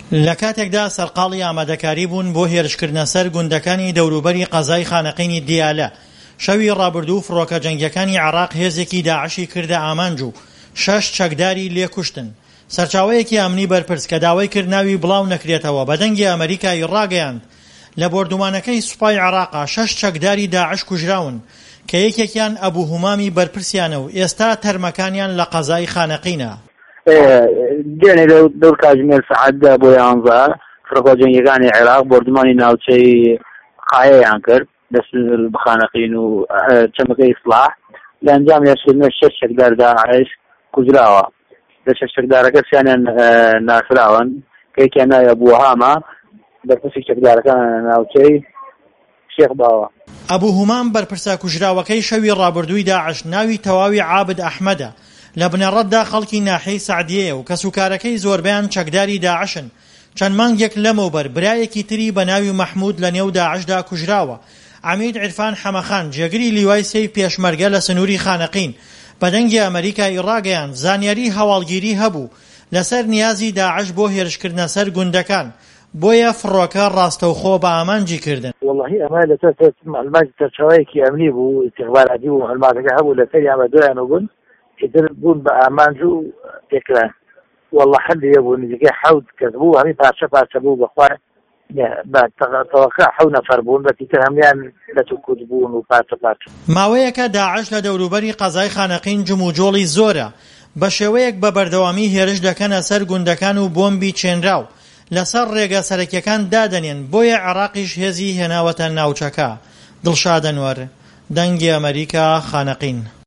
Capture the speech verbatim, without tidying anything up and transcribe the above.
لە کاتێکدا سەرقاڵی ئامادەکاری بوون بۆ هێرشکردنە سەر گوندەکانی دەوروبەری قەزای خانەقینی دیالە. شەوی ڕابردوو فڕۆکە جەنگیەکانی عێراق هێزێکی داعشی کردە ئامانج و شەش چەکداری لێکوشتن. سەرچاوەیەکی ئەمنی بەرپرس کە داوای کرد ناوی بڵاو نەکرێتەوە بە دەنگی ئەمریکای ڕاگەیاند لە بۆردومانەکەی سوپای عێراقا شەش چەکداری داعش کوژراون کە یەکێکیان ئەبوو هومامی بەرپرسیانە و ئێستا تەرمەکانیان لە قەزای خانەقینە. دوێنێ دەور کاتژمێر سەعەتدا بۆ یانزە فڕۆکە جەنگیەکانی عێراق بۆردومانی ناوچەی قایەیان کرد دەست بە خانەقین و چەمەکەی ئیسلاح لە ئەنجام یاچکردنە شەش چەکدار داعش کوژراوە. لە شەش چەکدارەکە سییانیان ناسراون کە یەکیان ناوی ئەبوو هامە بەرپرسی چەکدارەکان ناوچەی شێخ باوە. ئەبوو هومام بەرپرسە کوژراوەکەی شەوی ڕابردووی داعش ناوی تەواوی عابد ئەحمەدە. لە بنەڕەتدا خەڵکی ناحیەی سەعدیەیە و کەسوکارەکەی زۆربیان چەکداری داعشن. چەند مانگێک لەمەوبەر برایەکی تری بە ناوی مەحموود لە نێو داعشدا کوژراوە. عەمید عیرفان حەمەخان جێگری لیوای سەی پێشمەرگە لە سنووری خانەقین بە دەنگی ئەمریکای ڕاگەیاند زانیاری هەواڵگیری هەبوو لەسەر نیازی داعش بۆ هێرشکردنە سەر گوندەکان، بۆیە فڕۆکە ڕاستەوخۆ بە ئامانجی کردن. والله ئەمە لەسەر معلوماتی سەرچاوەیەکی ئەمنی بوو، استیخباراتی بوو، معلوماتەکە هەبوو لەسەر ئەمە دوایان بوون ئیتر بوون بە ئامانج و تێکران. والله هەندێک بوو نزیکەی حەوت کەس بوو، هەمی پارچە پارچە بوو بەخوا تەوەقع حەوت نەفەر بوون بەتیتر هەمیان لە توکوت بوون و پارچە پارچە. ماوەیەکە داعش لە دەوروبەری قەزای خانەقین جموجۆڵی زۆرە، بە شێوەیەک بە بەردەوامی هێرش دەکەنە سەر گوندەکان و بۆمبی چێنراو لەسەر ڕێگە سەرەکیەکان دادەنێن، بۆیە عێراقیش هێزی هێناوەتە ناوچەکە. دڵشاد ئەنوەر، دەنگی ئەمریکا، خانەقین.